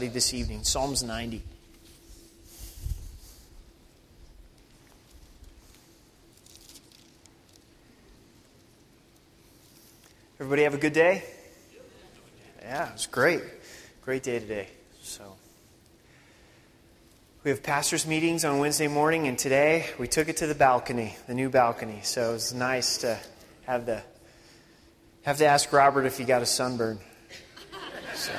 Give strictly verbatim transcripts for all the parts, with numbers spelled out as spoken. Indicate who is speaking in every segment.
Speaker 1: This evening, Psalms ninety. Everybody have a good day? Yeah, it was great. Great day today. So, we have pastors' meetings on Wednesday morning, and today we took it to the balcony, the new balcony. So it was nice to have the have to ask Robert if he got a sunburn. So.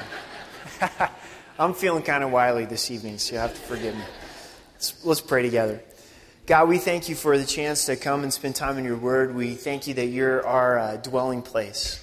Speaker 1: I'm feeling kind of wily this evening, so you'll have to forgive me. Let's, let's pray together. God, we thank you for the chance to come and spend time in your word. We thank you that you're our uh, dwelling place.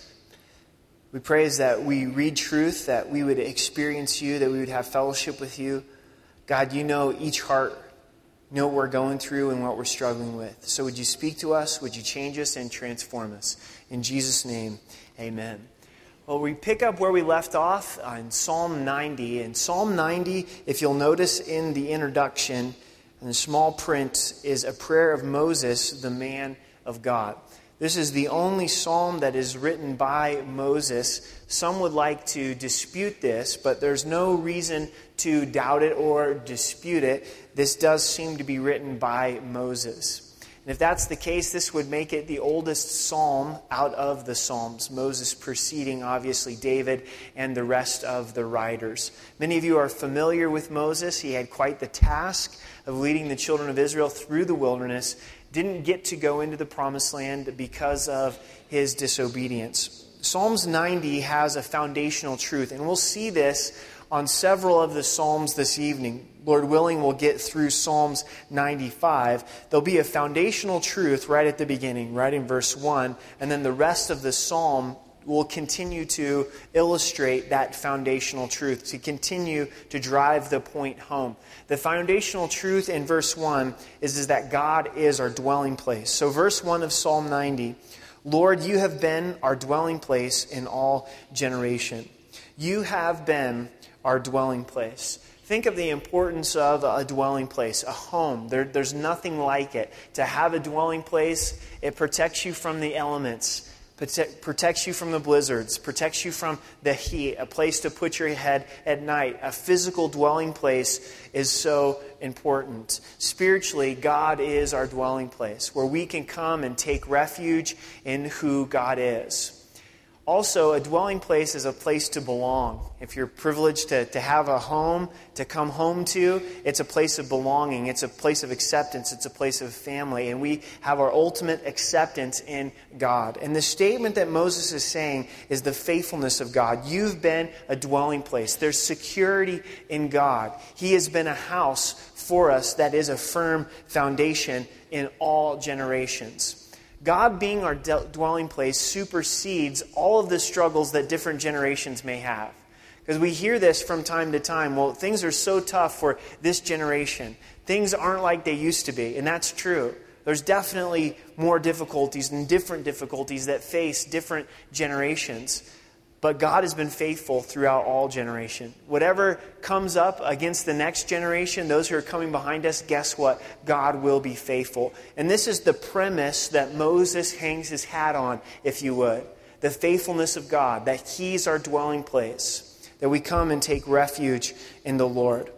Speaker 1: We pray as that we read truth, that we would experience you, that we would have fellowship with you. God, you know each heart, you know what we're going through and what we're struggling with. So would you speak to us, would you change us and transform us? In Jesus' name, amen. Well, we pick up where we left off in Psalm ninety. And Psalm ninety, if you'll notice in the introduction, in the small print, is a prayer of Moses, the man of God. This is the only psalm that is written by Moses. Some would like to dispute this, but there's no reason to doubt it or dispute it. This does seem to be written by Moses. And if that's the case, this would make it the oldest psalm out of the Psalms, Moses preceding, obviously, David and the rest of the writers. Many of you are familiar with Moses. He had quite the task of leading the children of Israel through the wilderness. Didn't get to go into the promised land because of his disobedience. Psalms ninety has a foundational truth, and we'll see this on several of the Psalms this evening. Lord willing, we'll get through Psalms ninety-five. There'll be a foundational truth right at the beginning, right in verse one, and then the rest of the Psalm will continue to illustrate that foundational truth, to continue to drive the point home. The foundational truth in verse one is, is that God is our dwelling place. So verse one of Psalm ninety, Lord, you have been our dwelling place in all generation. You have been our dwelling place. Think of the importance of a dwelling place, a home. There, there's nothing like it. To have a dwelling place, it protects you from the elements, protect, protects you from the blizzards, protects you from the heat, a place to put your head at night. A physical dwelling place is so important. Spiritually, God is our dwelling place, where we can come and take refuge in who God is. Also, a dwelling place is a place to belong. If you're privileged to, to have a home to come home to, it's a place of belonging. It's a place of acceptance. It's a place of family. And we have our ultimate acceptance in God. And the statement that Moses is saying is the faithfulness of God. You've been a dwelling place. There's security in God. He has been a house for us that is a firm foundation in all generations. God being our dwelling place supersedes all of the struggles that different generations may have. Because we hear this from time to time. Well, things are so tough for this generation. Things aren't like they used to be. And that's true. There's definitely more difficulties and different difficulties that face different generations. But God has been faithful throughout all generation. Whatever comes up against the next generation, those who are coming behind us, guess what? God will be faithful. And this is the premise that Moses hangs his hat on, if you would. The faithfulness of God, that He's our dwelling place, that we come and take refuge in the Lord.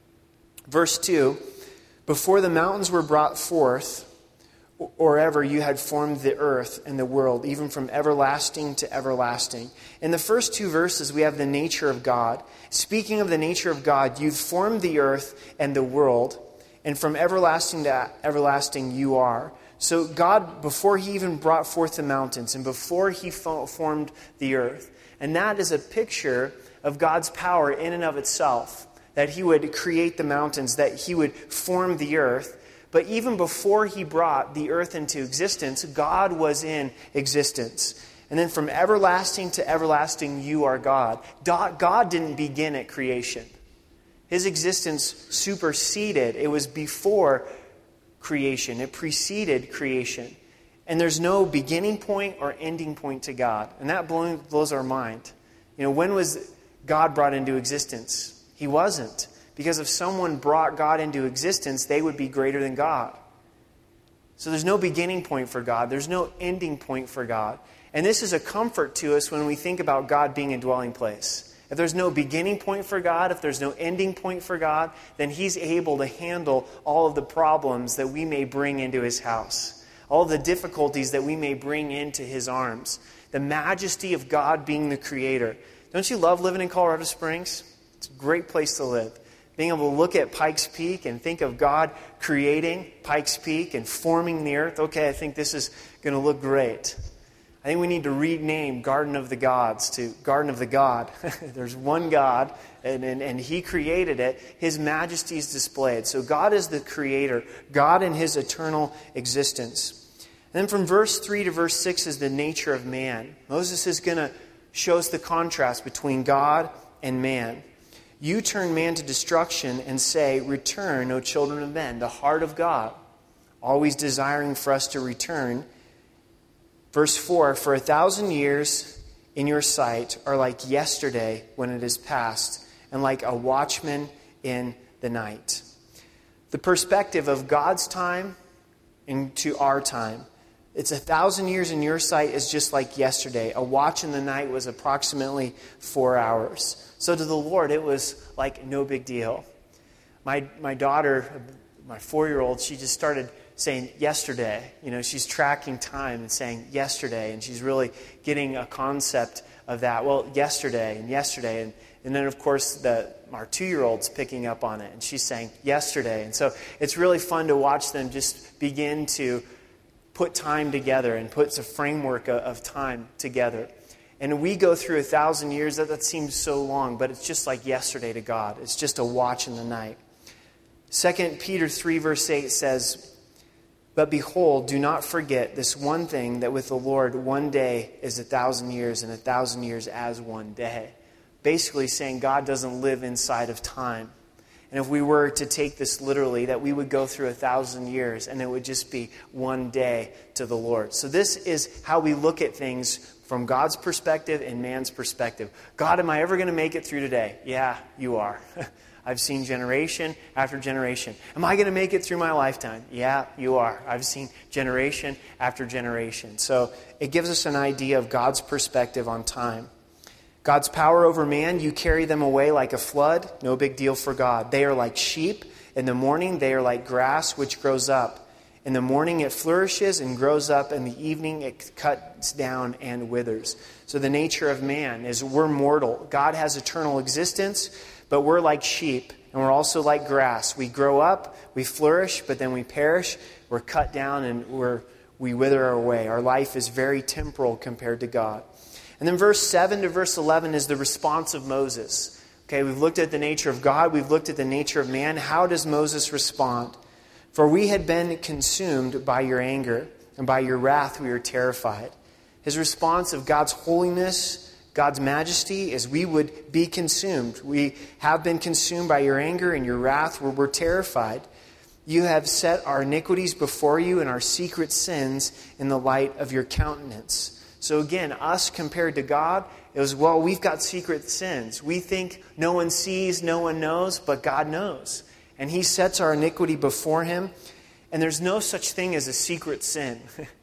Speaker 1: Verse two, before the mountains were brought forth, or ever you had formed the earth and the world, even from everlasting to everlasting. In the first two verses, we have the nature of God. Speaking of the nature of God, you've formed the earth and the world, and from everlasting to everlasting you are. So God, before He even brought forth the mountains, and before He formed the earth, and that is a picture of God's power in and of itself, that He would create the mountains, that He would form the earth. But even before He brought the earth into existence, God was in existence. And then from everlasting to everlasting, you are God. God didn't begin at creation. His existence superseded. It was before creation. It preceded creation. And there's no beginning point or ending point to God. And that blows our mind. You know, when was God brought into existence? He wasn't. Because if someone brought God into existence, they would be greater than God. So there's no beginning point for God. There's no ending point for God. And this is a comfort to us when we think about God being a dwelling place. If there's no beginning point for God, if there's no ending point for God, then He's able to handle all of the problems that we may bring into His house, all of the difficulties that we may bring into His arms. The majesty of God being the Creator. Don't you love living in Colorado Springs? It's a great place to live. Being able to look at Pikes Peak and think of God creating Pikes Peak and forming the earth. Okay, I think this is going to look great. I think we need to rename Garden of the Gods to Garden of the God. There's one God, and, and, and He created it. His majesty is displayed. So God is the Creator. God in His eternal existence. And then from verse three to verse six is the nature of man. Moses is going to show us the contrast between God and man. You turn man to destruction and say, return, O children of men, the heart of God, always desiring for us to return. Verse four, for a thousand years in your sight are like yesterday when it is past, and like a watchman in the night. The perspective of God's time into our time. It's a thousand years in your sight is just like yesterday. A watch in the night was approximately four hours. So to the Lord, it was like no big deal. My my daughter, my four-year-old, she just started saying yesterday. You know, she's tracking time and saying yesterday, and she's really getting a concept of that. Well, yesterday and yesterday, and, and then of course the our two-year-old's picking up on it, and she's saying yesterday. And so it's really fun to watch them just begin to put time together and puts a framework of, of time together. And we go through a thousand years, that, that seems so long, but it's just like yesterday to God. It's just a watch in the night. Second Peter three verse eight says, but behold, do not forget this one thing, that with the Lord one day is a thousand years, and a thousand years as one day. Basically saying God doesn't live inside of time. And if we were to take this literally, that we would go through a thousand years and it would just be one day to the Lord. So this is how we look at things from God's perspective and man's perspective. God, am I ever going to make it through today? Yeah, you are. I've seen generation after generation. Am I going to make it through my lifetime? Yeah, you are. I've seen generation after generation. So it gives us an idea of God's perspective on time. God's power over man, you carry them away like a flood. No big deal for God. They are like sheep. In the morning, they are like grass which grows up. In the morning, it flourishes and grows up. In the evening, it cuts down and withers. So the nature of man is we're mortal. God has eternal existence, but we're like sheep. And we're also like grass. We grow up, we flourish, but then we perish. We're cut down and we're, we wither our way. Our life is very temporal compared to God. And then verse seven to verse eleven is the response of Moses. Okay, we've looked at the nature of God. We've looked at the nature of man. How does Moses respond? For we had been consumed by your anger, and by your wrath we were terrified. His response of God's holiness, God's majesty, is we would be consumed. We have been consumed by your anger and your wrath, where we're terrified. You have set our iniquities before you and our secret sins in the light of your countenance. So again, us compared to God, it was, well, we've got secret sins. We think no one sees, no one knows, but God knows. And He sets our iniquity before Him. And there's no such thing as a secret sin.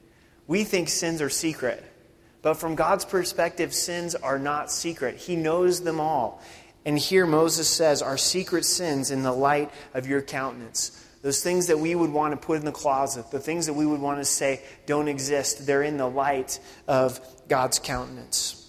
Speaker 1: We think sins are secret. But from God's perspective, sins are not secret. He knows them all. And here Moses says, our secret sins in the light of your countenance. Those things that we would want to put in the closet, the things that we would want to say don't exist, they're in the light of God's countenance.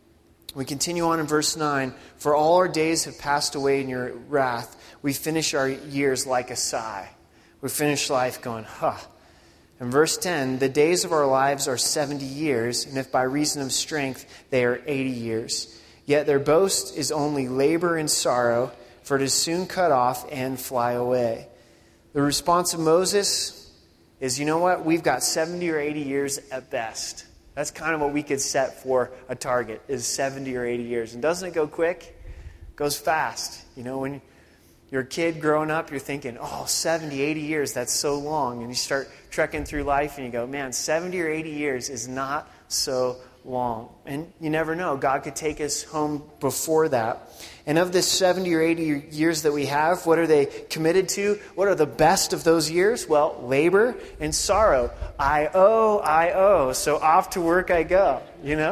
Speaker 1: We continue on in verse nine. For all our days have passed away in your wrath. We finish our years like a sigh. We finish life going, huh. In verse ten, the days of our lives are seventy years, and if by reason of strength they are eighty years. Yet their boast is only labor and sorrow, for it is soon cut off and fly away. The response of Moses is, you know what? We've got seventy or eighty years at best. That's kind of what we could set for a target, is seventy or eighty years. And doesn't it go quick? It goes fast. You know, when you're a kid growing up, you're thinking, oh, seventy, eighty years, that's so long. And you start trekking through life and you go, man, seventy or eighty years is not so long. And you never know. God could take us home before that. And of this seventy or eighty years that we have, what are they committed to? What are the best of those years? Well, labor and sorrow. I owe, I owe. So off to work I go, you know?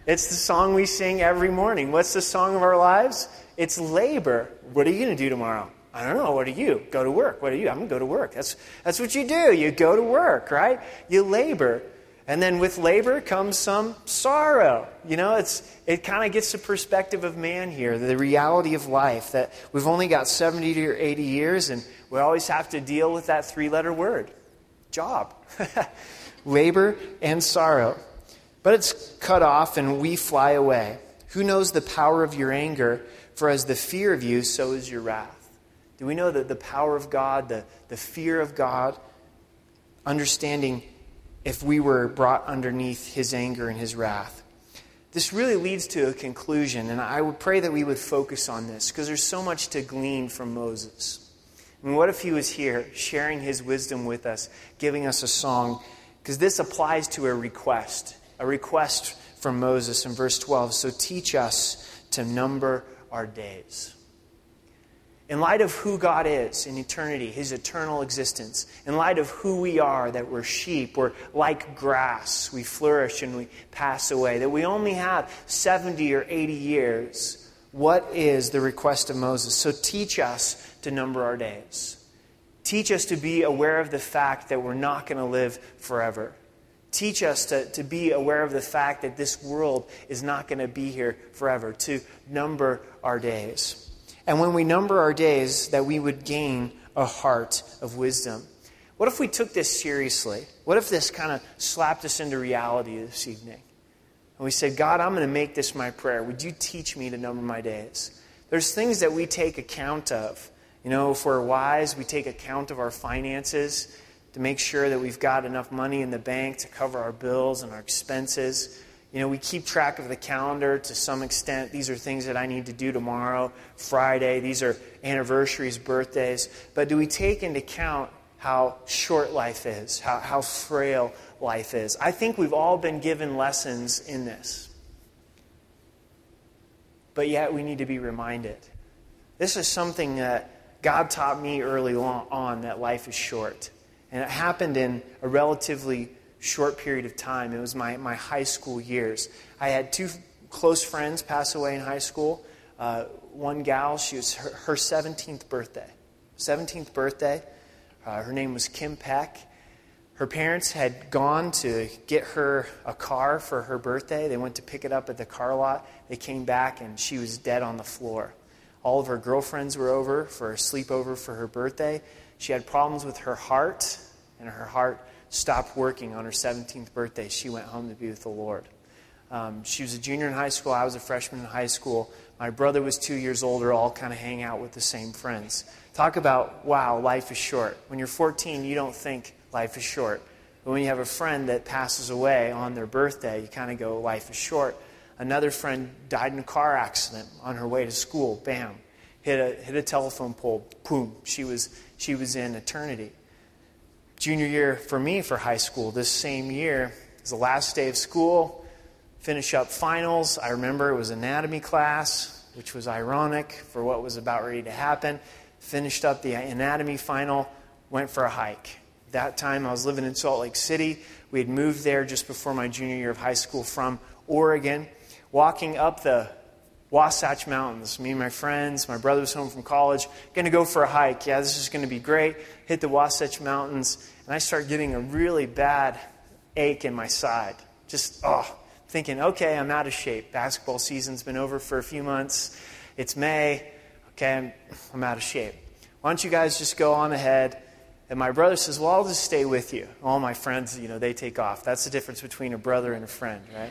Speaker 1: It's the song we sing every morning. What's the song of our lives? It's labor. What are you going to do tomorrow? I don't know. What are you? Go to work. What are you? I'm going to go to work. That's that's what you do. You go to work, right? You labor. And then with labor comes some sorrow. You know, it's it kind of gets the perspective of man here, the reality of life, that we've only got seventy or eighty years, and we always have to deal with that three-letter word, job. Labor and sorrow. But it's cut off and we fly away. Who knows the power of your anger? For as the fear of you, so is your wrath. Do we know that the power of God, the, the fear of God, understanding if we were brought underneath His anger and His wrath? This really leads to a conclusion, and I would pray that we would focus on this, because there's so much to glean from Moses. I mean, what if he was here, sharing his wisdom with us, giving us a song? Because this applies to a request, a request from Moses in verse twelve. So teach us to number our days. In light of who God is in eternity, His eternal existence, in light of who we are, that we're sheep, we're like grass, we flourish and we pass away, that we only have seventy or eighty years, what is the request of Moses? So teach us to number our days. Teach us to be aware of the fact that we're not going to live forever. Teach us to, to be aware of the fact that this world is not going to be here forever, to number our days. And when we number our days, that we would gain a heart of wisdom. What if we took this seriously? What if this kind of slapped us into reality this evening? And we said, God, I'm going to make this my prayer. Would you teach me to number my days? There's things that we take account of. You know, if we're wise, we take account of our finances to make sure that we've got enough money in the bank to cover our bills and our expenses. You know, we keep track of the calendar to some extent. These are things that I need to do tomorrow, Friday. These are anniversaries, birthdays. But do we take into account how short life is, how, how frail life is? I think we've all been given lessons in this. But yet we need to be reminded. This is something that God taught me early on, that life is short. And it happened in a relatively short period of time. It was my, my high school years. I had two close friends pass away in high school. Uh, one gal, she was her, her seventeenth birthday. seventeenth birthday. Uh, her name was Kim Peck. Her parents had gone to get her a car for her birthday. They went to pick it up at the car lot. They came back and she was dead on the floor. All of her girlfriends were over for a sleepover for her birthday. She had problems with her heart, and her heart stopped working on her seventeenth birthday. She went home to be with the Lord. Um, she was a junior in high school. I was a freshman in high school. My brother was two years older, all kind of hang out with the same friends. Talk about, wow, life is short. When you're fourteen, you don't think life is short. But when you have a friend that passes away on their birthday, you kind of go, life is short. Another friend died in a car accident on her way to school. Bam. Hit a hit a telephone pole. Boom. She was she was in eternity. Junior year for me for high school, this same year, it was the last day of school. Finish up finals. I remember it was anatomy class, which was ironic for what was about ready to happen. Finished up the anatomy final, went for a hike. That time I was living in Salt Lake City. We had moved there just before my junior year of high school from Oregon. Walking up the Wasatch Mountains. Me and my friends, my brother was home from college, going to go for a hike. Yeah, this is going to be great. Hit the Wasatch Mountains, and I start getting a really bad ache in my side. Just, oh, thinking, okay, I'm out of shape. Basketball season's been over for a few months. It's May. Okay, I'm, I'm out of shape. Why don't you guys just go on ahead? And my brother says, well, I'll just stay with you. All my friends, you know, they take off. That's the difference between a brother and a friend, right?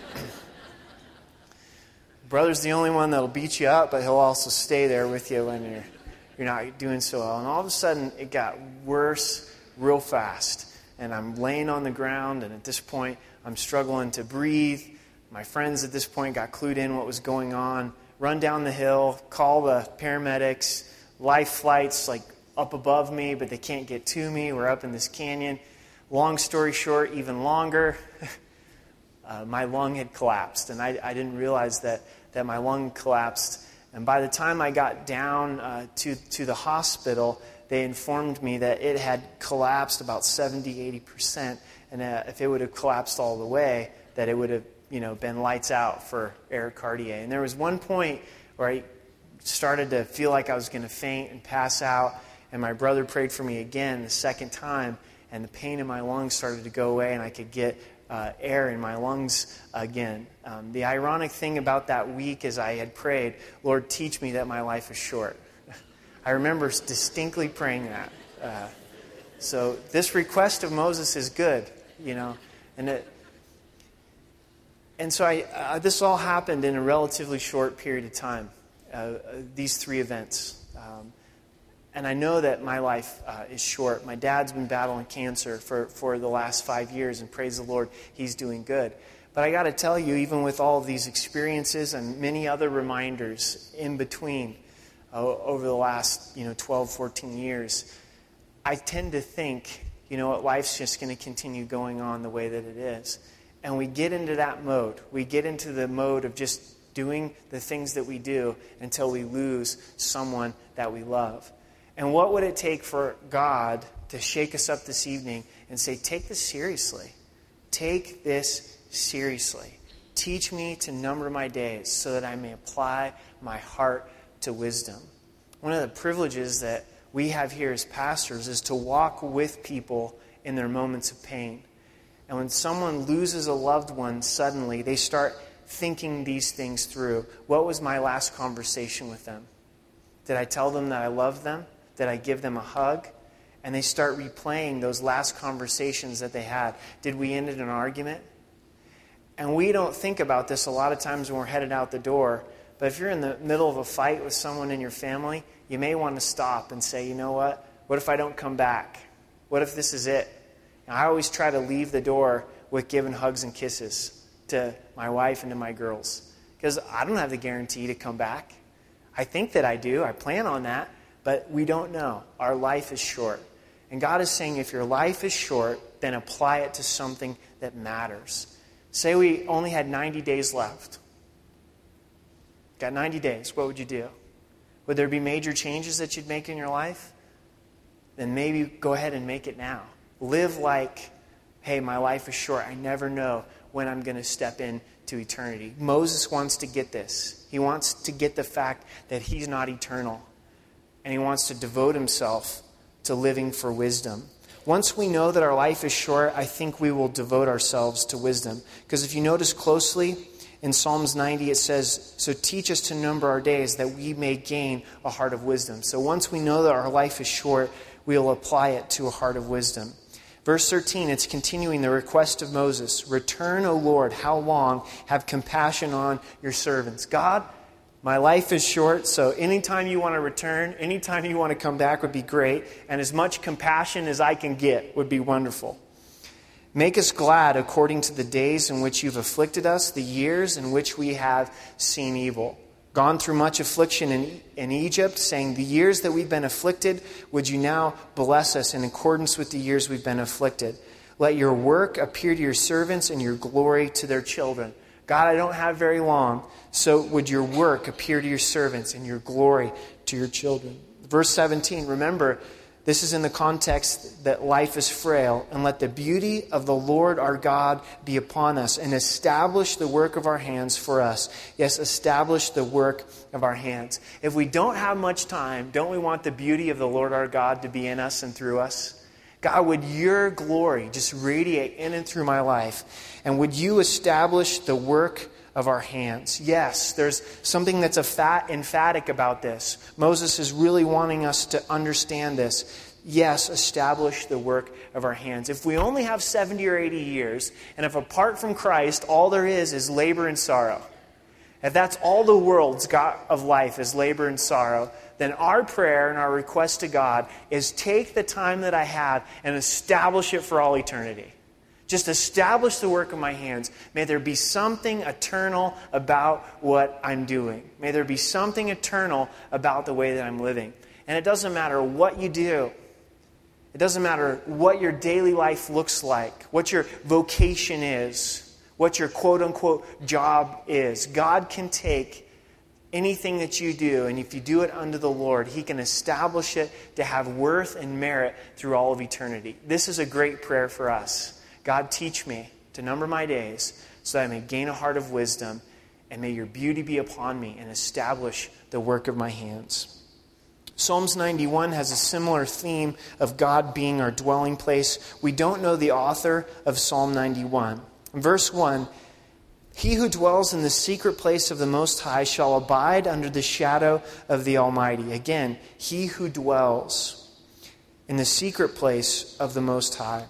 Speaker 1: Brother's the only one that'll beat you up, but he'll also stay there with you when you're you're not doing so well. And all of a sudden, it got worse real fast. And I'm laying on the ground, and at this point, I'm struggling to breathe. My friends at this point got clued in what was going on. Run down the hill, call the paramedics. Life flights like up above me, but they can't get to me. We're up in this canyon. Long story short, even longer, uh, my lung had collapsed, and I, I didn't realize that. that my lung collapsed. And by the time I got down uh, to, to the hospital, they informed me that it had collapsed about seventy, eighty percent. And uh, if it would have collapsed all the way, that it would have you know, been lights out for Eric Cartier. And there was one point where I started to feel like I was going to faint and pass out. And my brother prayed for me again the second time. And the pain in my lungs started to go away, and I could get uh, air in my lungs again. Um, the ironic thing about that week is I had prayed, Lord, teach me that my life is short. I remember distinctly praying that. Uh, so this request of Moses is good, you know. And it, and so I, uh, this all happened in a relatively short period of time, uh, uh, these three events. Um, And I know that my life uh, is short. My dad's been battling cancer for, for the last five years, and praise the Lord, he's doing good. But I got to tell you, even with all of these experiences and many other reminders in between uh, over the last, you know, twelve, fourteen years, I tend to think, you know what, life's just going to continue going on the way that it is. And we get into that mode. We get into the mode of just doing the things that we do until we lose someone that we love. And what would it take for God to shake us up this evening and say, take this seriously. Take this seriously. Teach me to number my days so that I may apply my heart to wisdom. One of the privileges that we have here as pastors is to walk with people in their moments of pain. And when someone loses a loved one suddenly, they start thinking these things through. What was my last conversation with them? Did I tell them that I loved them? Did I give them a hug? And they start replaying those last conversations that they had. Did we end in an argument? And we don't think about this a lot of times when we're headed out the door. But if you're in the middle of a fight with someone in your family, you may want to stop and say, you know what? What if I don't come back? What if this is it? And I always try to leave the door with giving hugs and kisses to my wife and to my girls. Because I don't have the guarantee to come back. I think that I do. I plan on that. But we don't know. Our life is short. And God is saying if your life is short, then apply it to something that matters. Say we only had ninety days left. Got ninety days. What would you do? Would there be major changes that you'd make in your life? Then maybe go ahead and make it now. Live like, hey, my life is short. I never know when I'm going to step into eternity. Moses wants to get this. He wants to get the fact that he's not eternal. And he wants to devote himself to living for wisdom. Once we know that our life is short, I think we will devote ourselves to wisdom. Because if you notice closely, in Psalms ninety it says, so teach us to number our days that we may gain a heart of wisdom. So once we know that our life is short, we'll apply it to a heart of wisdom. Verse thirteen, it's continuing the request of Moses. Return, O Lord, how long? Have compassion on your servants. God, my life is short, so anytime you want to return, anytime you want to come back would be great. And as much compassion as I can get would be wonderful. Make us glad according to the days in which you've afflicted us, the years in which we have seen evil. Gone through much affliction in, in Egypt, saying, the years that we've been afflicted, would you now bless us in accordance with the years we've been afflicted? Let your work appear to your servants and your glory to their children. God, I don't have very long, so would your work appear to your servants and your glory to your children. Verse seventeen, remember, this is in the context that life is frail. And let the beauty of the Lord our God be upon us and establish the work of our hands for us. Yes, establish the work of our hands. If we don't have much time, don't we want the beauty of the Lord our God to be in us and through us? God, would your glory just radiate in and through my life? And would you establish the work of our hands? Yes, there's something that's a fat, emphatic about this. Moses is really wanting us to understand this. Yes, establish the work of our hands. If we only have seventy or eighty years, and if apart from Christ, all there is is labor and sorrow, if that's all the world's got of life is labor and sorrow, then our prayer and our request to God is take the time that I have and establish it for all eternity. Just establish the work of my hands. May there be something eternal about what I'm doing. May there be something eternal about the way that I'm living. And it doesn't matter what you do. It doesn't matter what your daily life looks like, what your vocation is, what your quote-unquote job is. God can take anything that you do, and if you do it unto the Lord, He can establish it to have worth and merit through all of eternity. This is a great prayer for us. God, teach me to number my days so that I may gain a heart of wisdom, and may your beauty be upon me and establish the work of my hands. Psalms ninety-one has a similar theme of God being our dwelling place. We don't know the author of Psalm ninety-one. In verse one, he who dwells in the secret place of the Most High shall abide under the shadow of the Almighty. Again, he who dwells in the secret place of the Most High.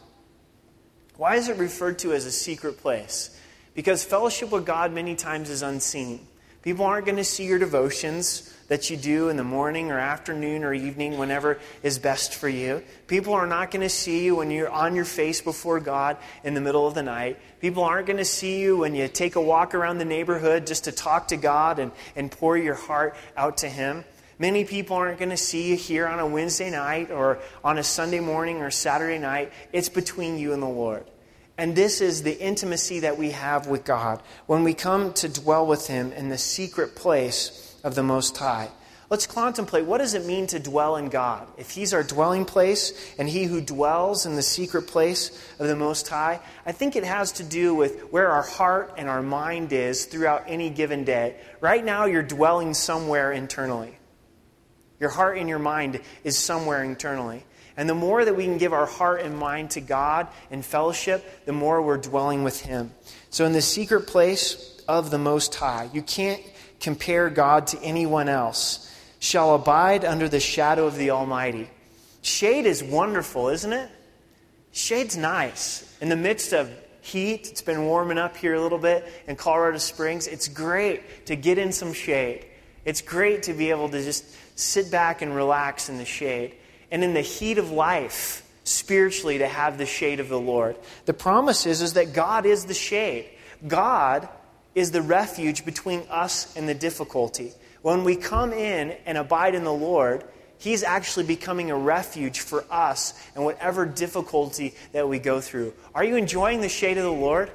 Speaker 1: Why is it referred to as a secret place? Because fellowship with God many times is unseen. People aren't going to see your devotions that you do in the morning or afternoon or evening, whenever is best for you. People are not going to see you when you're on your face before God in the middle of the night. People aren't going to see you when you take a walk around the neighborhood just to talk to God and, and pour your heart out to Him. Many people aren't going to see you here on a Wednesday night or on a Sunday morning or Saturday night. It's between you and the Lord. And this is the intimacy that we have with God when we come to dwell with Him in the secret place of the Most High. Let's contemplate, what does it mean to dwell in God? If He's our dwelling place and He who dwells in the secret place of the Most High, I think it has to do with where our heart and our mind is throughout any given day. Right now, you're dwelling somewhere internally. Your heart and your mind is somewhere internally. And the more that we can give our heart and mind to God in fellowship, the more we're dwelling with Him. So in the secret place of the Most High, you can't compare God to anyone else, shall abide under the shadow of the Almighty. Shade is wonderful, isn't it? Shade's nice. In the midst of heat, it's been warming up here a little bit in Colorado Springs. It's great to get in some shade. It's great to be able to just sit back and relax in the shade. And in the heat of life, spiritually, to have the shade of the Lord. The promise is, is that God is the shade. God is the refuge between us and the difficulty. When we come in and abide in the Lord, He's actually becoming a refuge for us and whatever difficulty that we go through. Are you enjoying the shade of the Lord?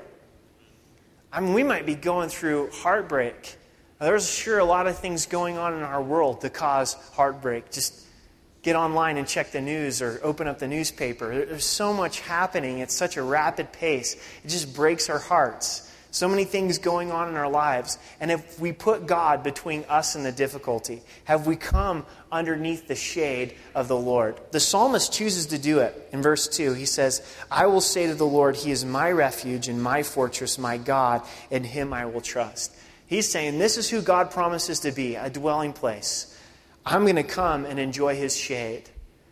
Speaker 1: I mean, we might be going through heartbreak. There's sure a lot of things going on in our world to cause heartbreak. Just get online and check the news or open up the newspaper. There's so much happening at such a rapid pace. It just breaks our hearts. So many things going on in our lives. And if we put God between us and the difficulty, have we come underneath the shade of the Lord? The psalmist chooses to do it. In verse two, he says, I will say to the Lord, He is my refuge and my fortress, my God, in Him I will trust. He's saying this is who God promises to be, a dwelling place. I'm going to come and enjoy His shade.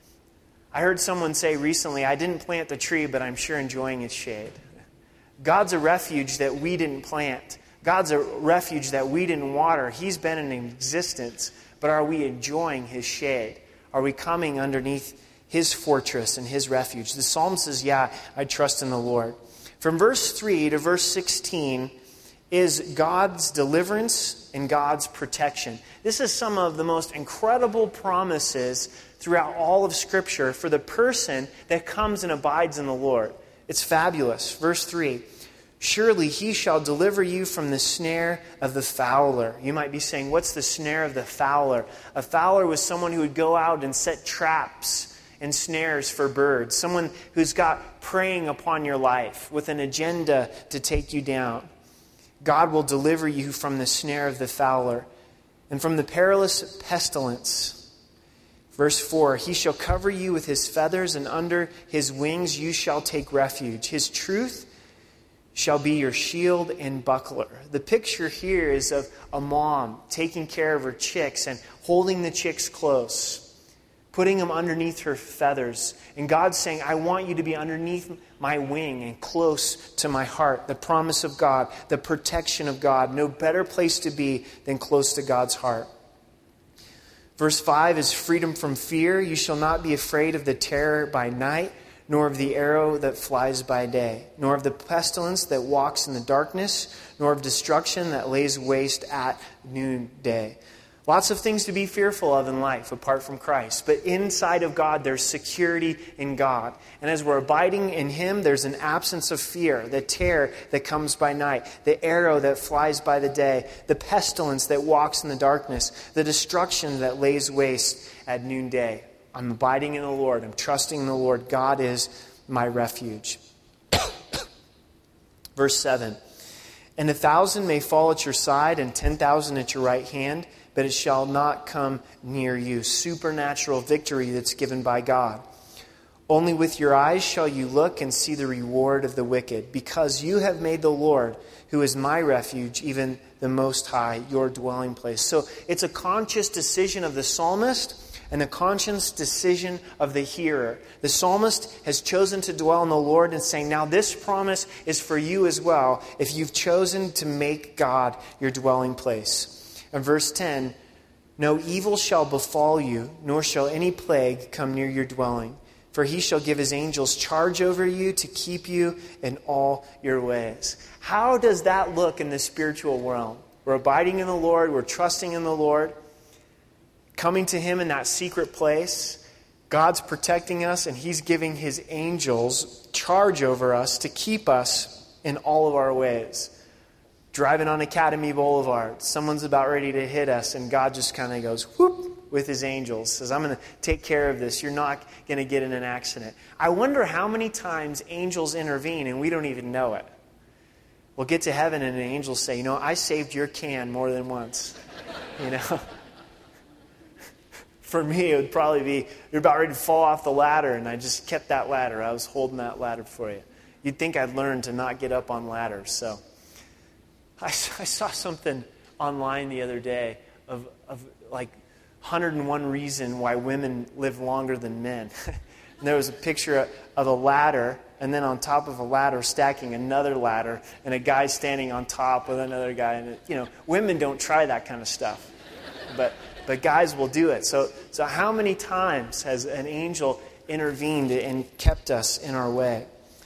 Speaker 1: I heard someone say recently, I didn't plant the tree, but I'm sure enjoying its shade. God's a refuge that we didn't plant. God's a refuge that we didn't water. He's been in existence, but are we enjoying His shade? Are we coming underneath His fortress and His refuge? The psalm says, yeah, I trust in the Lord. From verse three to verse sixteen is God's deliverance and God's protection. This is some of the most incredible promises throughout all of Scripture for the person that comes and abides in the Lord. It's fabulous. Verse three, surely He shall deliver you from the snare of the fowler. You might be saying, what's the snare of the fowler? A fowler was someone who would go out and set traps and snares for birds. Someone who's got preying upon your life with an agenda to take you down. God will deliver you from the snare of the fowler and from the perilous pestilence. Verse four, He shall cover you with His feathers, and under His wings you shall take refuge. His truth shall be your shield and buckler. The picture here is of a mom taking care of her chicks and holding the chicks close, putting them underneath her feathers. And God's saying, I want you to be underneath my wing and close to my heart. The promise of God, the protection of God. No better place to be than close to God's heart. Verse five is freedom from fear. You shall not be afraid of the terror by night, nor of the arrow that flies by day, nor of the pestilence that walks in the darkness, nor of destruction that lays waste at noonday. Lots of things to be fearful of in life apart from Christ. But inside of God, there's security in God. And as we're abiding in Him, there's an absence of fear. The terror that comes by night. The arrow that flies by the day. The pestilence that walks in the darkness. The destruction that lays waste at noonday. I'm abiding in the Lord. I'm trusting in the Lord. God is my refuge. Verse seven. And a thousand may fall at your side and ten thousand at your right hand, but it shall not come near you. Supernatural victory that's given by God. Only with your eyes shall you look and see the reward of the wicked, because you have made the Lord, who is my refuge, even the Most High, your dwelling place. So it's a conscious decision of the psalmist and a conscious decision of the hearer. The psalmist has chosen to dwell in the Lord and saying, now this promise is for you as well, if you've chosen to make God your dwelling place. And verse ten, no evil shall befall you, nor shall any plague come near your dwelling. For he shall give his angels charge over you to keep you in all your ways. How does that look in the spiritual realm? We're abiding in the Lord. We're trusting in the Lord. Coming to him in that secret place. God's protecting us, and he's giving his angels charge over us to keep us in all of our ways. Driving on Academy Boulevard. Someone's about ready to hit us, and God just kind of goes, whoop, with his angels. Says, I'm going to take care of this. You're not going to get in an accident. I wonder how many times angels intervene and we don't even know it. We'll get to heaven and an angel say, you know, I saved your can more than once. You know? For me, it would probably be, you're about ready to fall off the ladder, and I just kept that ladder. I was holding that ladder for you. You'd think I'd learned to not get up on ladders. So I, I saw something online the other day of, of like, one hundred and one reason why women live longer than men. And there was a picture of a ladder, and then on top of a ladder stacking another ladder, and a guy standing on top with another guy. And you know, women don't try that kind of stuff, but but guys will do it. So so how many times has an angel intervened and kept us in our way?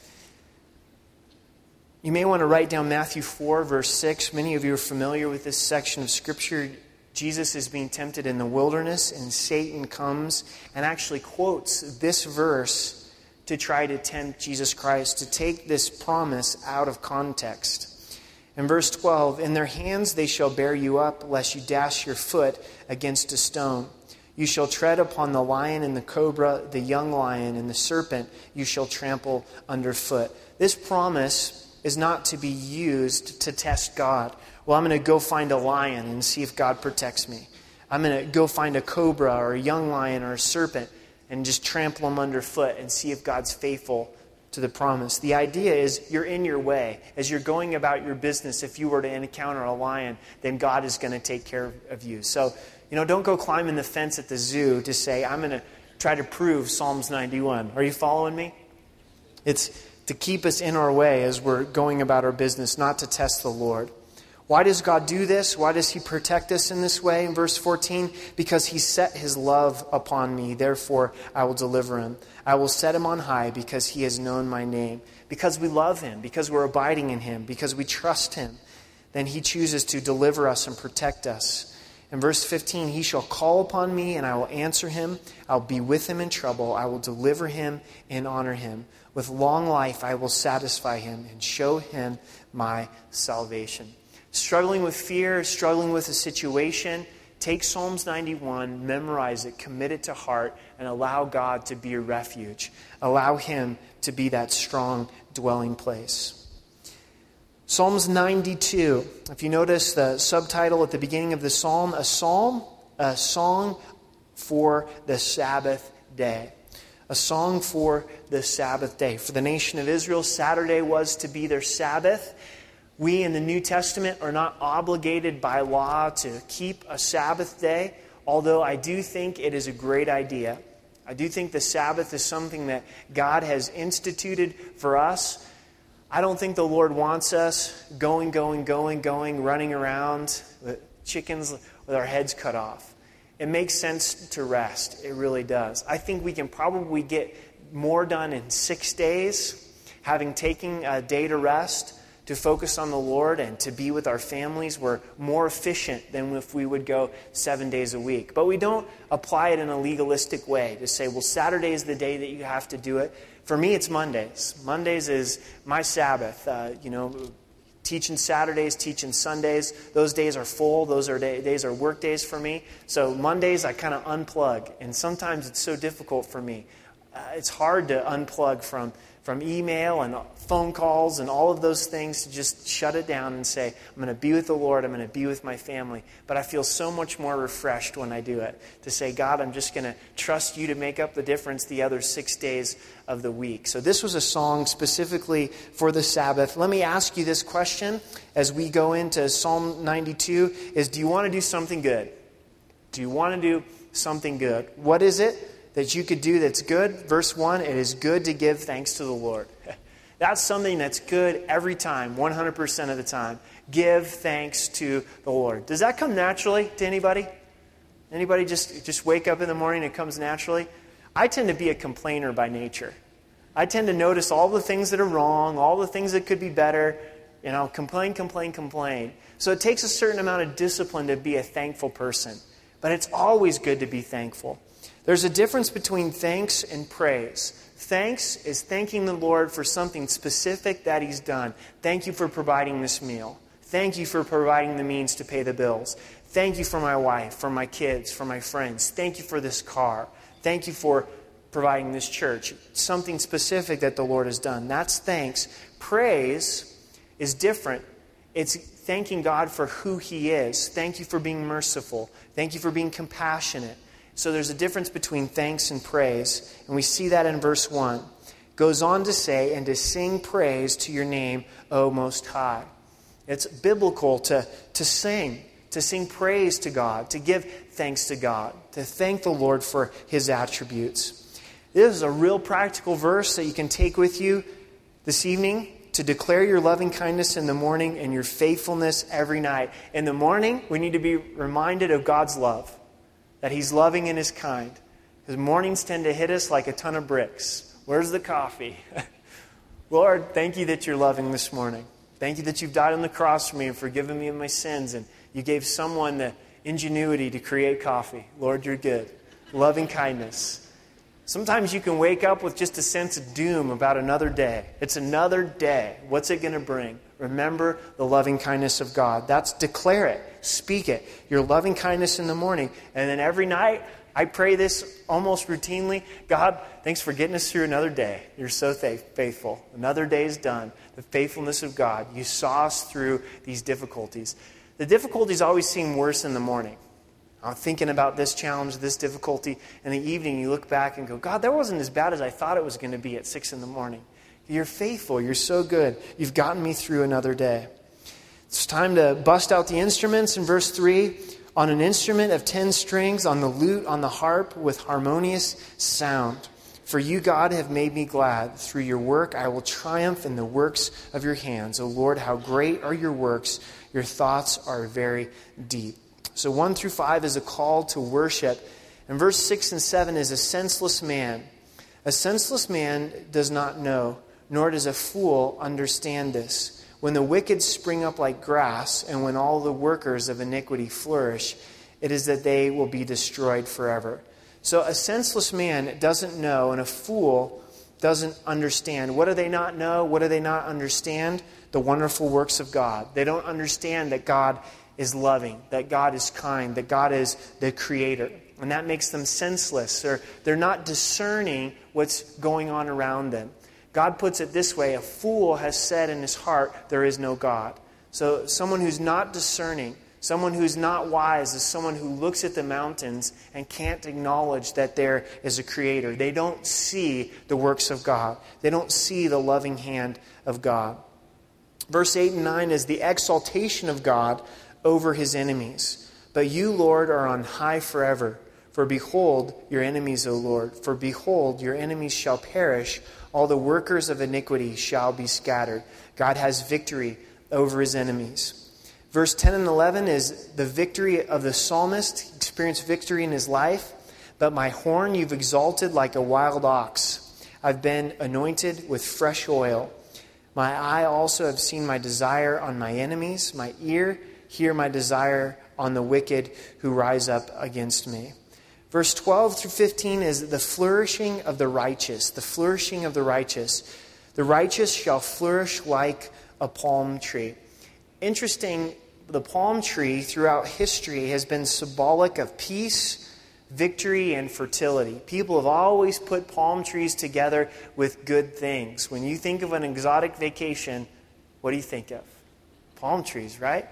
Speaker 1: You may want to write down Matthew four, verse six. Many of you are familiar with this section of Scripture. Jesus is being tempted in the wilderness, and Satan comes and actually quotes this verse to try to tempt Jesus Christ, to take this promise out of context. In verse twelve, in their hands they shall bear you up, lest you dash your foot against a stone. You shall tread upon the lion and the cobra, the young lion and the serpent you shall trample underfoot. This promise is not to be used to test God. Well, I'm going to go find a lion and see if God protects me. I'm going to go find a cobra or a young lion or a serpent and just trample them underfoot and see if God's faithful to the promise. The idea is you're in your way. As you're going about your business, if you were to encounter a lion, then God is going to take care of you. So, you know, don't go climbing the fence at the zoo to say, I'm going to try to prove Psalms ninety-one. Are you following me? It's to keep us in our way as we're going about our business, not to test the Lord. Why does God do this? Why does he protect us in this way? In verse fourteen, because he set his love upon me, therefore I will deliver him. I will set him on high because he has known my name. Because we love him, because we're abiding in him, because we trust him, then he chooses to deliver us and protect us. In verse fifteen, he shall call upon me and I will answer him. I'll be with him in trouble. I will deliver him and honor him. With long life I will satisfy him and show him my salvation. Struggling with fear, struggling with a situation, take Psalms ninety-one, memorize it, commit it to heart, and allow God to be your refuge. Allow him to be that strong dwelling place. Psalms ninety-two. If you notice the subtitle at the beginning of the psalm, a psalm, a song for the Sabbath day. A song for the Sabbath day. For the nation of Israel, Saturday was to be their Sabbath. We in the New Testament are not obligated by law to keep a Sabbath day, although I do think it is a great idea. I do think the Sabbath is something that God has instituted for us. I don't think the Lord wants us going, going, going, going, running around with chickens with our heads cut off. It makes sense to rest. It really does. I think we can probably get more done in six days, having taken a day to rest, to focus on the Lord and to be with our families. We're more efficient than if we would go seven days a week. But we don't apply it in a legalistic way to say, well, Saturday is the day that you have to do it. For me, it's Mondays. Mondays is my Sabbath. Uh, you know, teaching Saturdays, teaching Sundays. Those days are full. Those are day, days are work days for me. So Mondays, I kind of unplug. And sometimes it's so difficult for me. Uh, it's hard to unplug from from email and phone calls and all of those things, to just shut it down and say, I'm going to be with the Lord, I'm going to be with my family. But I feel so much more refreshed when I do it. To say, God, I'm just going to trust you to make up the difference the other six days of the week. So this was a song specifically for the Sabbath. Let me ask you this question as we go into Psalm ninety-two, is do you want to do something good? Do you want to do something good? What is it that you could do that's good? Verse one, it is good to give thanks to the Lord. That's something that's good every time, one hundred percent of the time. Give thanks to the Lord. Does that come naturally to anybody? Anybody just, just wake up in the morning and it comes naturally? I tend to be a complainer by nature. I tend to notice all the things that are wrong, all the things that could be better, you know, complain, complain, complain. So it takes a certain amount of discipline to be a thankful person. But it's always good to be thankful. There's a difference between thanks and praise. Thanks is thanking the Lord for something specific that He's done. Thank you for providing this meal. Thank you for providing the means to pay the bills. Thank you for my wife, for my kids, for my friends. Thank you for this car. Thank you for providing this church. Something specific that the Lord has done. That's thanks. Praise is different. It's thanking God for who He is. Thank you for being merciful. Thank you for being compassionate. So there's a difference between thanks and praise. And we see that in verse one. It goes on to say, and to sing praise to your name, O Most High. It's biblical to, to sing, to sing praise to God, to give thanks to God, to thank the Lord for His attributes. This is a real practical verse that you can take with you this evening to declare your loving kindness in the morning and your faithfulness every night. In the morning, we need to be reminded of God's love, that He's loving and is kind. Because mornings tend to hit us like a ton of bricks. Where's the coffee? Lord, thank you that you're loving this morning. Thank you that you've died on the cross for me and forgiven me of my sins. And you gave someone the ingenuity to create coffee. Lord, you're good. Loving kindness. Sometimes you can wake up with just a sense of doom about another day. It's another day. What's it going to bring? Remember the loving kindness of God. That's declare it. Speak it. Your loving kindness in the morning. And then every night, I pray this almost routinely. God, thanks for getting us through another day. You're so faithful. Another day is done. The faithfulness of God. You saw us through these difficulties. The difficulties always seem worse in the morning. I'm thinking about this challenge, this difficulty. In the evening, you look back and go, God, that wasn't as bad as I thought it was going to be at six in the morning. You're faithful. You're so good. You've gotten me through another day. It's time to bust out the instruments in verse three. On an instrument of ten strings, on the lute, on the harp, with harmonious sound. For you, God, have made me glad. Through your work, I will triumph in the works of your hands. O Lord, how great are your works. Your thoughts are very deep. So one through five is a call to worship. And verse six and seven is a senseless man. A senseless man does not know, nor does a fool understand this. When the wicked spring up like grass, and when all the workers of iniquity flourish, it is that they will be destroyed forever. So a senseless man doesn't know, and a fool doesn't understand. What do they not know? What do they not understand? The wonderful works of God. They don't understand that God is loving, that God is kind, that God is the creator. And that makes them senseless. Or they're not discerning what's going on around them. God puts it this way, a fool has said in his heart, there is no God. So someone who's not discerning, someone who's not wise is someone who looks at the mountains and can't acknowledge that there is a creator. They don't see the works of God. They don't see the loving hand of God. Verse eight and nine is the exaltation of God over His enemies. But you, Lord, are on high forever. For behold, your enemies, O Lord. For behold, your enemies shall perish. All the workers of iniquity shall be scattered. God has victory over His enemies. Verse ten and eleven is the victory of the psalmist. He experienced victory in his life. But my horn you've exalted like a wild ox. I've been anointed with fresh oil. My eye also have seen my desire on my enemies. My ear hear my desire on the wicked who rise up against me. Verse twelve through fifteen is the flourishing of the righteous. The flourishing of the righteous. The righteous shall flourish like a palm tree. Interesting, the palm tree throughout history has been symbolic of peace, victory and fertility. People have always put palm trees together with good things. When you think of an exotic vacation, what do you think of? Palm trees, right?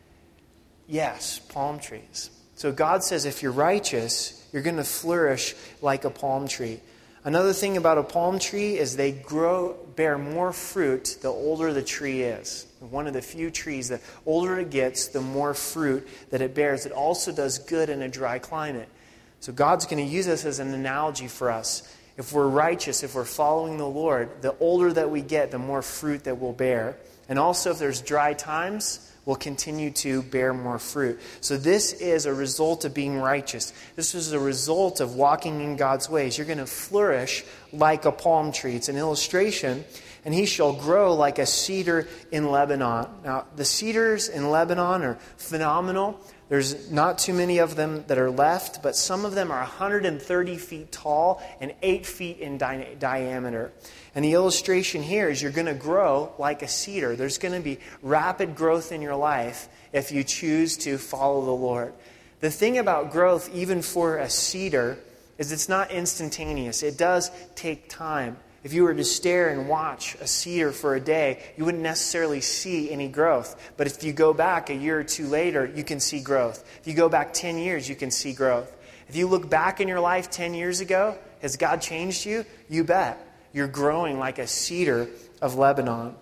Speaker 1: Yes, palm trees. So God says if you're righteous, you're going to flourish like a palm tree. Another thing about a palm tree is they grow, bear more fruit the older the tree is. One of the few trees, the older it gets, the more fruit that it bears. It also does good in a dry climate. So God's going to use this as an analogy for us. If we're righteous, if we're following the Lord, the older that we get, the more fruit that we'll bear. And also if there's dry times, we'll continue to bear more fruit. So this is a result of being righteous. This is a result of walking in God's ways. You're going to flourish like a palm tree. It's an illustration. And he shall grow like a cedar in Lebanon. Now, the cedars in Lebanon are phenomenal. There's not too many of them that are left, but some of them are one hundred thirty feet tall and eight feet in di- diameter. And the illustration here is you're going to grow like a cedar. There's going to be rapid growth in your life if you choose to follow the Lord. The thing about growth, even for a cedar, is it's not instantaneous. It does take time. If you were to stare and watch a cedar for a day, you wouldn't necessarily see any growth. But if you go back a year or two later, you can see growth. If you go back ten years, you can see growth. If you look back in your life ten years ago, has God changed you? You bet. You're growing like a cedar of Lebanon.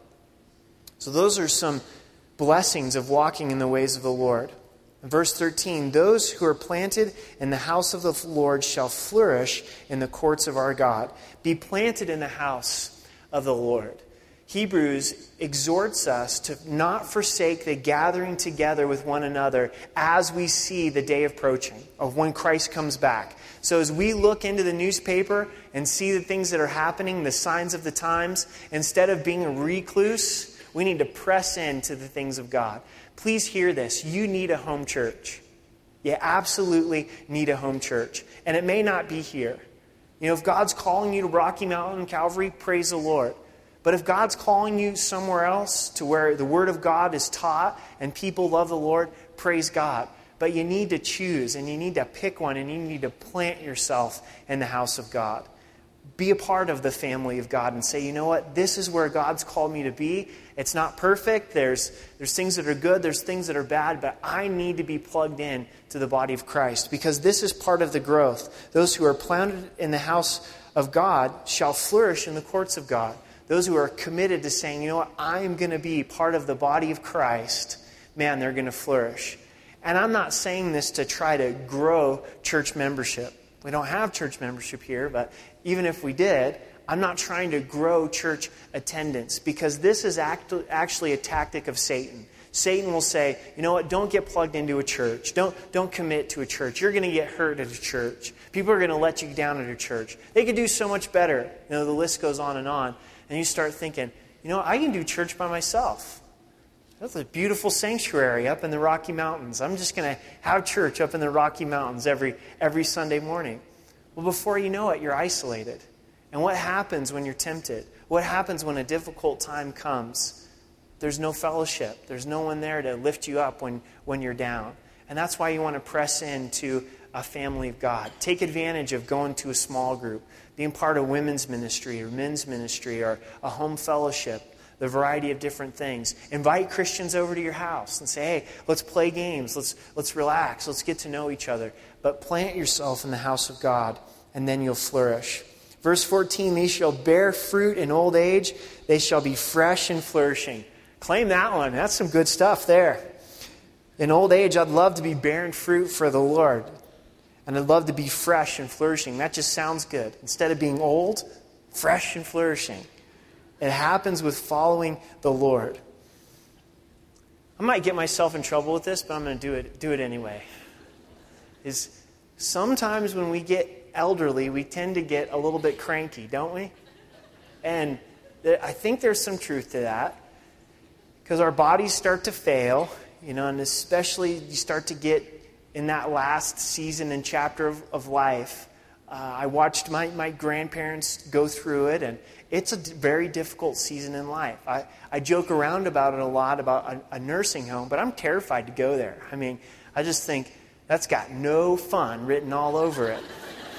Speaker 1: So those are some blessings of walking in the ways of the Lord. In verse thirteen, those who are planted in the house of the Lord shall flourish in the courts of our God. Be planted in the house of the Lord. Hebrews exhorts us to not forsake the gathering together with one another as we see the day approaching of when Christ comes back. So as we look into the newspaper and see the things that are happening, the signs of the times, instead of being a recluse, we need to press into the things of God. Please hear this. You need a home church. You absolutely need a home church. And it may not be here. You know, if God's calling you to Rocky Mountain Calvary, praise the Lord. But if God's calling you somewhere else to where the Word of God is taught and people love the Lord, praise God. But you need to choose and you need to pick one and you need to plant yourself in the house of God. Be a part of the family of God and say, you know what, this is where God's called me to be. It's not perfect. There's, there's things that are good. There's things that are bad. But I need to be plugged in to the body of Christ because this is part of the growth. Those who are planted in the house of God shall flourish in the courts of God. Those who are committed to saying, you know what, I am going to be part of the body of Christ, man, they're going to flourish. And I'm not saying this to try to grow church membership. We don't have church membership here, but even if we did, I'm not trying to grow church attendance because this is act- actually a tactic of Satan. Satan will say, you know what, don't get plugged into a church. Don't, don't commit to a church. You're going to get hurt at a church. People are going to let you down at a church. They could do so much better. You know, the list goes on and on. And you start thinking, you know, I can do church by myself. That's a beautiful sanctuary up in the Rocky Mountains. I'm just going to have church up in the Rocky Mountains every every Sunday morning. Well, before you know it, you're isolated. And what happens when you're tempted? What happens when a difficult time comes? There's no fellowship. There's no one there to lift you up when, when you're down. And that's why you want to press into a family of God. Take advantage of going to a small group, being part of women's ministry or men's ministry or a home fellowship, the variety of different things. Invite Christians over to your house and say, hey, let's play games, let's let's relax, let's get to know each other. But plant yourself in the house of God, and then you'll flourish. Verse fourteen, these shall bear fruit in old age, they shall be fresh and flourishing. Claim that one. That's some good stuff there. In old age, I'd love to be bearing fruit for the Lord. And I'd love to be fresh and flourishing. That just sounds good. Instead of being old, fresh and flourishing. It happens with following the Lord. I might get myself in trouble with this, but I'm going to do it do it anyway. Is sometimes when we get elderly, we tend to get a little bit cranky, don't we? And I think there's some truth to that. Because our bodies start to fail, you know, and especially you start to get in that last season and chapter of, of life. Uh, I watched my, my grandparents go through it, and it's a d- very difficult season in life. I, I joke around about it a lot, about a, a nursing home, but I'm terrified to go there. I mean, I just think, That's got no fun written all over it.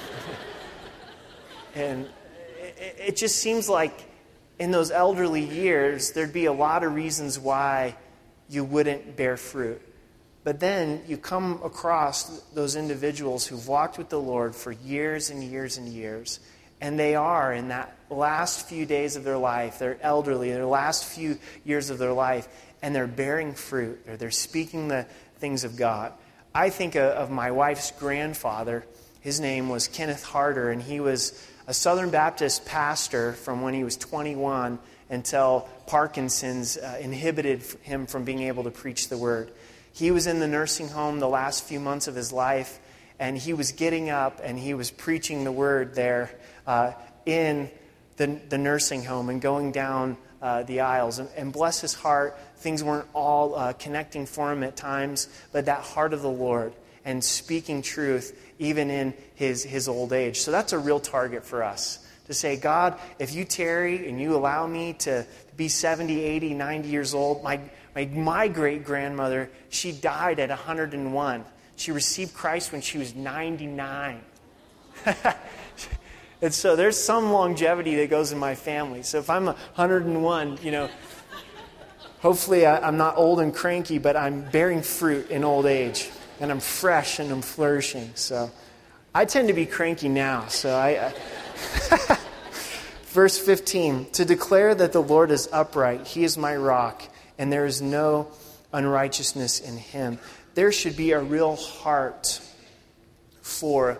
Speaker 1: And it, it just seems like in those elderly years, there'd be a lot of reasons why you wouldn't bear fruit. But then you come across those individuals who've walked with the Lord for years and years and years, and they are in that last few days of their life, they're elderly, their last few years of their life, and they're bearing fruit, or they're speaking the things of God. I think of my wife's grandfather. His name was Kenneth Harder, and he was a Southern Baptist pastor from when he was twenty-one until Parkinson's uh, inhibited him from being able to preach the word. He was in the nursing home the last few months of his life, and he was getting up and he was preaching the word there uh, in the, the nursing home and going down uh, the aisles. And, and bless his heart, things weren't all uh, connecting for him at times, but that heart of the Lord and speaking truth even in his, his old age. So that's a real target for us. To say, God, if you tarry and you allow me to be seventy, eighty, ninety years old, my My, my great-grandmother, she died at one hundred and one. She received Christ when she was ninety-nine. And so there's some longevity that goes in my family. So if I'm one hundred and one, you know, hopefully I, I'm not old and cranky, but I'm bearing fruit in old age. And I'm fresh and I'm flourishing. So I tend to be cranky now. So I... I Verse fifteen, to declare that the Lord is upright, he is my rock, and there is no unrighteousness in him. There should be a real heart for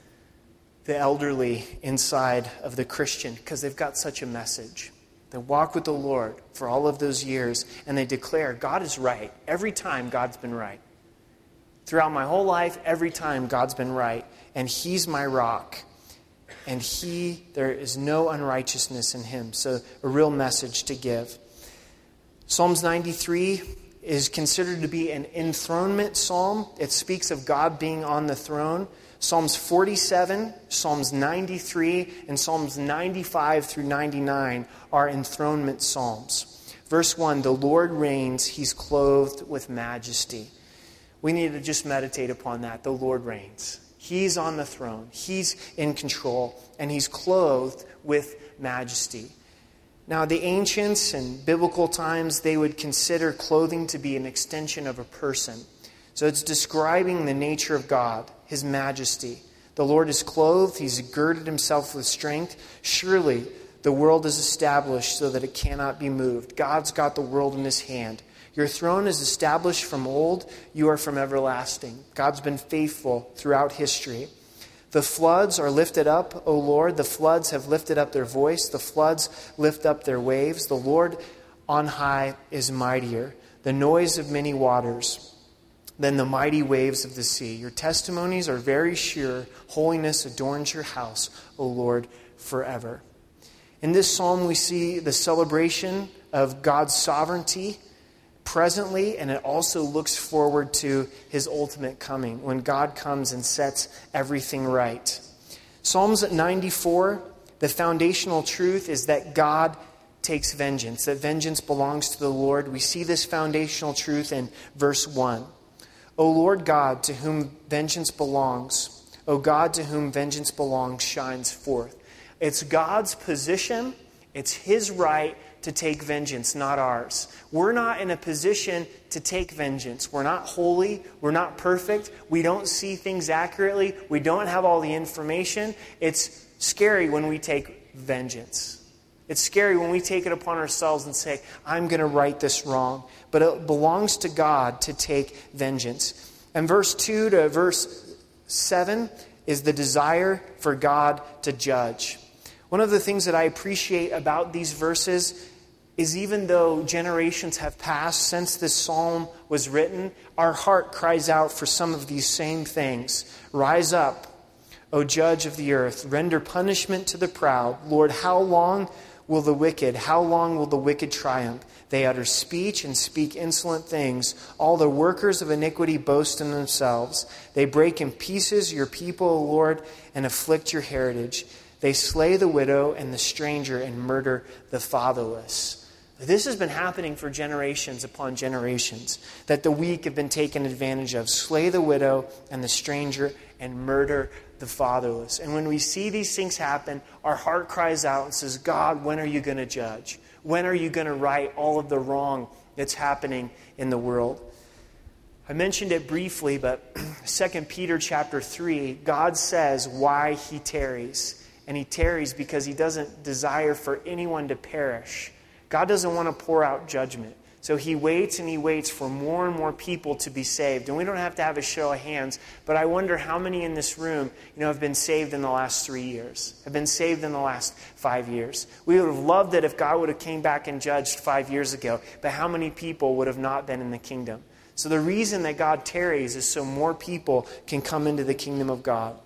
Speaker 1: the elderly inside of the Christian because they've got such a message. They walk with the Lord for all of those years, and they declare, God is right. Every time, God's been right. Throughout my whole life, every time, God's been right, and he's my rock. And he, there is no unrighteousness in him. So a real message to give. Psalms ninety-three is considered to be an enthronement psalm. It speaks of God being on the throne. Psalms forty-seven, Psalms ninety-three, and Psalms ninety-five through ninety-nine are enthronement psalms. Verse one, the Lord reigns, he's clothed with majesty. We need to just meditate upon that. The Lord reigns. He's on the throne. He's in control. And he's clothed with majesty. Now, the ancients and biblical times, they would consider clothing to be an extension of a person. So it's describing the nature of God, his majesty. The Lord is clothed. He's girded himself with strength. Surely the world is established so that it cannot be moved. God's got the world in his hand. Your throne is established from old. You are from everlasting. God's been faithful throughout history. The floods are lifted up, O Lord. The floods have lifted up their voice. The floods lift up their waves. The Lord on high is mightier. The noise of many waters than the mighty waves of the sea. Your testimonies are very sure. Holiness adorns your house, O Lord, forever. In this psalm, we see the celebration of God's sovereignty presently, and it also looks forward to his ultimate coming, when God comes and sets everything right. Psalms ninety-four, the foundational truth is that God takes vengeance, that vengeance belongs to the Lord. We see this foundational truth in verse one. O Lord God, to whom vengeance belongs, O God, to whom vengeance belongs, shines forth. It's God's position, it's his right to take vengeance, not ours. We're not in a position to take vengeance. We're not holy. We're not perfect. We don't see things accurately. We don't have all the information. It's scary when we take vengeance. It's scary when we take it upon ourselves and say, I'm going to right this wrong. But it belongs to God to take vengeance. And verse two to verse seven is the desire for God to judge. One of the things that I appreciate about these verses is even though generations have passed since this psalm was written, our heart cries out for some of these same things. Rise up, O judge of the earth. Render punishment to the proud. Lord, how long will the wicked, how long will the wicked triumph? They utter speech and speak insolent things. All the workers of iniquity boast in themselves. They break in pieces your people, O Lord, and afflict your heritage. They slay the widow and the stranger and murder the fatherless. This has been happening for generations upon generations, that the weak have been taken advantage of. Slay the widow and the stranger and murder the fatherless. And when we see these things happen, our heart cries out and says, God, when are you going to judge? When are you going to right all of the wrong that's happening in the world? I mentioned it briefly, but Second Peter chapter three, God says why he tarries. And he tarries because he doesn't desire for anyone to perish. God doesn't want to pour out judgment. So he waits and he waits for more and more people to be saved. And we don't have to have a show of hands, but I wonder how many in this room, you know, have been saved in the last three years, have been saved in the last five years. We would have loved it if God would have came back and judged five years ago, but how many people would have not been in the kingdom? So the reason that God tarries is so more people can come into the kingdom of God.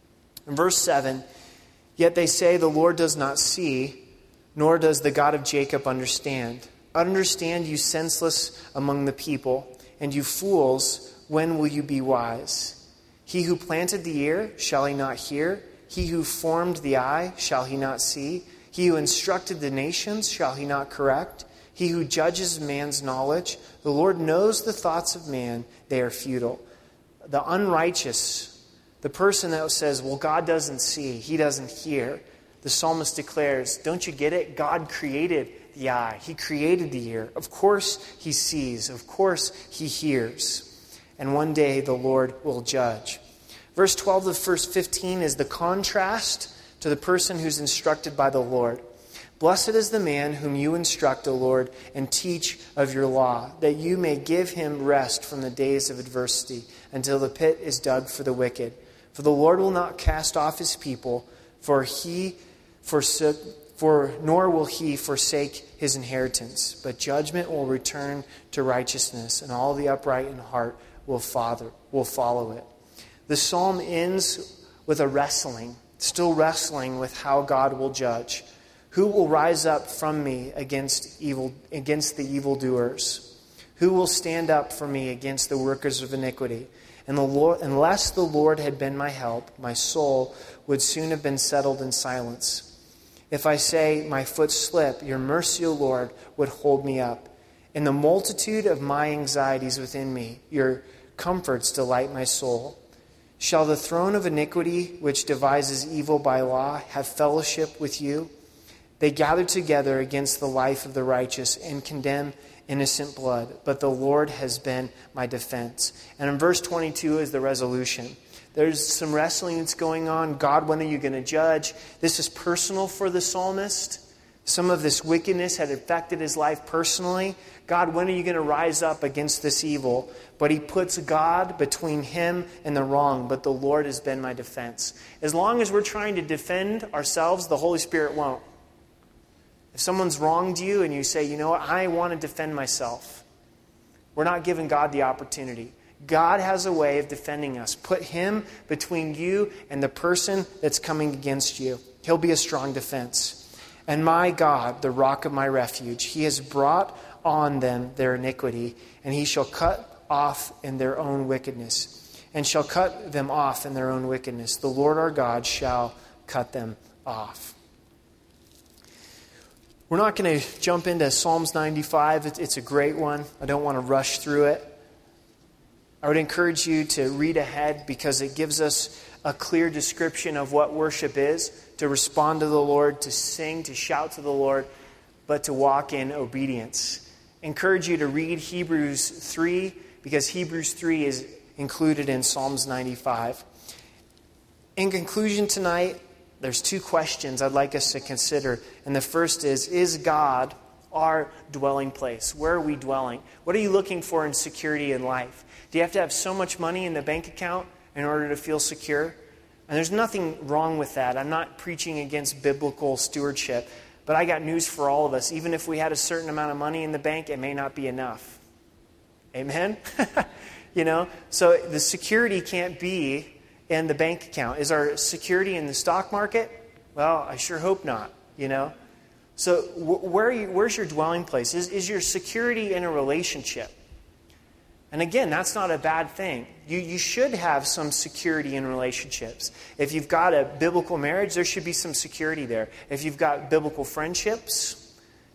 Speaker 1: In verse seven, yet they say the Lord does not see, nor does the God of Jacob understand. Understand, you senseless among the people, and you fools, when will you be wise? He who planted the ear, shall he not hear? He who formed the eye, shall he not see? He who instructed the nations, shall he not correct? He who judges man's knowledge, the Lord knows the thoughts of man, they are futile. The unrighteous, the person that says, well, God doesn't see, he doesn't hear, the psalmist declares, don't you get it? God created the eye. He created the ear. Of course he sees. Of course he hears. And one day the Lord will judge. Verse twelve to verse fifteen is the contrast to the person who's instructed by the Lord. Blessed is the man whom you instruct, O Lord, and teach of your law, that you may give him rest from the days of adversity, until the pit is dug for the wicked. For the Lord will not cast off his people, for he forsook, for nor will he forsake his inheritance. But judgment will return to righteousness, and all the upright in heart will father will follow it. The psalm ends with a wrestling, still wrestling with how God will judge. Who will rise up from me against evil against the evildoers? Who will stand up for me against the workers of iniquity? And the Lord, unless the Lord had been my help, my soul would soon have been settled in silence. If I say, my foot slip, your mercy, O Lord, would hold me up. In the multitude of my anxieties within me, your comforts delight my soul. Shall the throne of iniquity, which devises evil by law, have fellowship with you? They gather together against the life of the righteous and condemn innocent blood. But the Lord has been my defense. And in verse twenty-two is the resolution. There's some wrestling that's going on. God, when are you going to judge? This is personal for the psalmist. Some of this wickedness had affected his life personally. God, when are you going to rise up against this evil? But he puts God between him and the wrong. But the Lord has been my defense. As long as we're trying to defend ourselves, the Holy Spirit won't. If someone's wronged you and you say, you know what, I want to defend myself, we're not giving God the opportunity. God has a way of defending us. Put him between you and the person that's coming against you. He'll be a strong defense. And my God, the rock of my refuge, he has brought on them their iniquity, and he shall cut off in their own wickedness, and shall cut them off in their own wickedness. The Lord our God shall cut them off. We're not going to jump into Psalms ninety-five. It's a great one. I don't want to rush through it. I would encourage you to read ahead because it gives us a clear description of what worship is, to respond to the Lord, to sing, to shout to the Lord, but to walk in obedience. I encourage you to read Hebrews three because Hebrews three is included in Psalms ninety-five. In conclusion tonight, there's two questions I'd like us to consider. And the first is, is God our dwelling place? Where are we dwelling? What are you looking for in security in life? Do you have to have so much money in the bank account in order to feel secure? And there's nothing wrong with that. I'm not preaching against biblical stewardship. But I got news for all of us. Even if we had a certain amount of money in the bank, it may not be enough. Amen? You know? So the security can't be in the bank account. Is our security in the stock market? Well, I sure hope not, you know? So where are you, where's your dwelling place? Is, is your security in a relationship? And again, that's not a bad thing. You, you should have some security in relationships. If you've got a biblical marriage, there should be some security there. If you've got biblical friendships,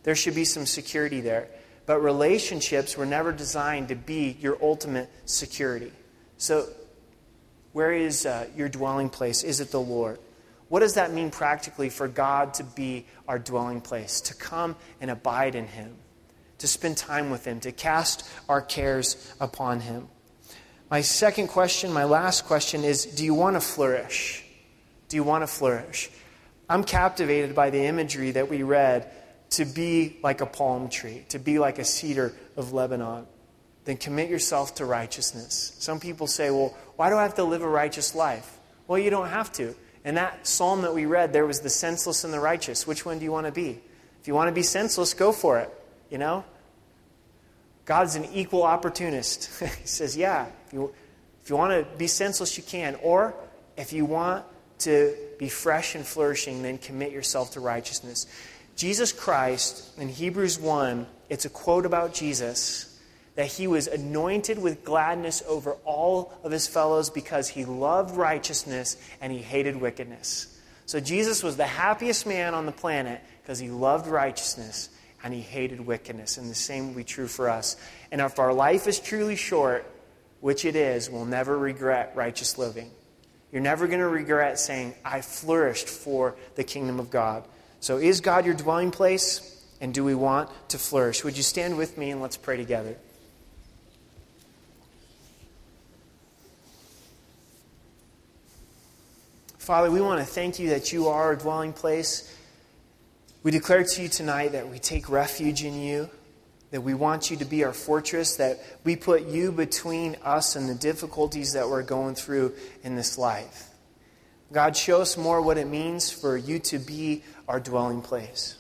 Speaker 1: There should be some security there. But relationships were never designed to be your ultimate security. So where is uh, your dwelling place? Is it the Lord? What does that mean practically for God to be our dwelling place? To come and abide in Him. To spend time with Him. To cast our cares upon Him. My second question, my last question is, do you want to flourish? Do you want to flourish? I'm captivated by the imagery that we read, to be like a palm tree, to be like a cedar of Lebanon. Then commit yourself to righteousness. Some people say, well, why do I have to live a righteous life? Well, you don't have to. In that psalm that we read, there was the senseless and the righteous. Which one do you want to be? If you want to be senseless, go for it. You know? God's an equal opportunist. He says, yeah, if you, if you want to be senseless, you can. Or if you want to be fresh and flourishing, then commit yourself to righteousness. Jesus Christ, in Hebrews one, it's a quote about Jesus, that He was anointed with gladness over all of His fellows because He loved righteousness and He hated wickedness. So Jesus was the happiest man on the planet because He loved righteousness and He hated wickedness. And the same will be true for us. And if our life is truly short, which it is, we'll never regret righteous living. You're never going to regret saying, I flourished for the kingdom of God. So is God your dwelling place? And do we want to flourish? Would you stand with me and let's pray together? Father, we want to thank You that You are our dwelling place. We declare to You tonight that we take refuge in You, that we want You to be our fortress, that we put You between us and the difficulties that we're going through in this life. God, show us more what it means for You to be our dwelling place.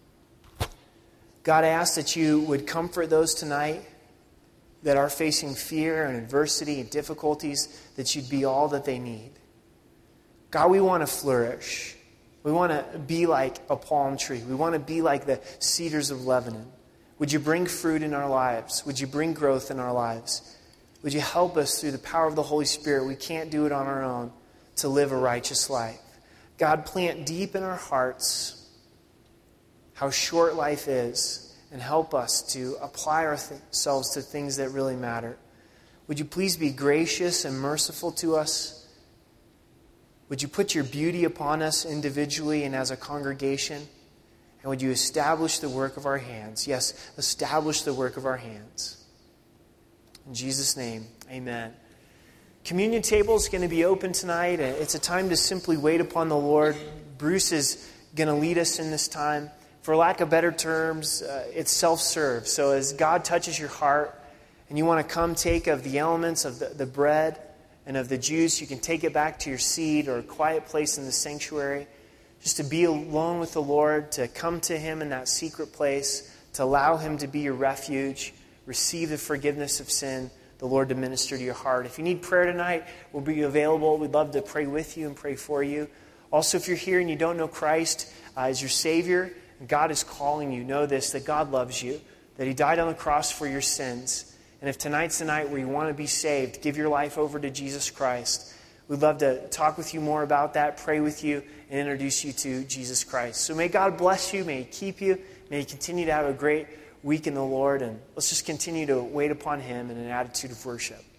Speaker 1: God, I ask that You would comfort those tonight that are facing fear and adversity and difficulties, that You'd be all that they need. God, we want to flourish. We want to be like a palm tree. We want to be like the cedars of Lebanon. Would You bring fruit in our lives? Would You bring growth in our lives? Would You help us through the power of the Holy Spirit? We can't do it on our own to live a righteous life. God, plant deep in our hearts how short life is and help us to apply ourselves to things that really matter. Would You please be gracious and merciful to us? Would You put Your beauty upon us individually and as a congregation? And would You establish the work of our hands? Yes, establish the work of our hands. In Jesus' name, amen. Communion table is going to be open tonight. It's a time to simply wait upon the Lord. Bruce is going to lead us in this time. For lack of better terms, uh, it's self-serve. So as God touches your heart and you want to come take of the elements of the, the bread and of the juice, you can take it back to your seat or a quiet place in the sanctuary. Just to be alone with the Lord, to come to Him in that secret place, to allow Him to be your refuge, receive the forgiveness of sin, the Lord to minister to your heart. If you need prayer tonight, we'll be available. We'd love to pray with you and pray for you. Also, if you're here and you don't know Christ uh, as your Savior, and God is calling you, know this, that God loves you, that He died on the cross for your sins. And if tonight's the night where you want to be saved, give your life over to Jesus Christ. We'd love to talk with you more about that, pray with you, and introduce you to Jesus Christ. So may God bless you, may He keep you, may you continue to have a great week in the Lord, and let's just continue to wait upon Him in an attitude of worship.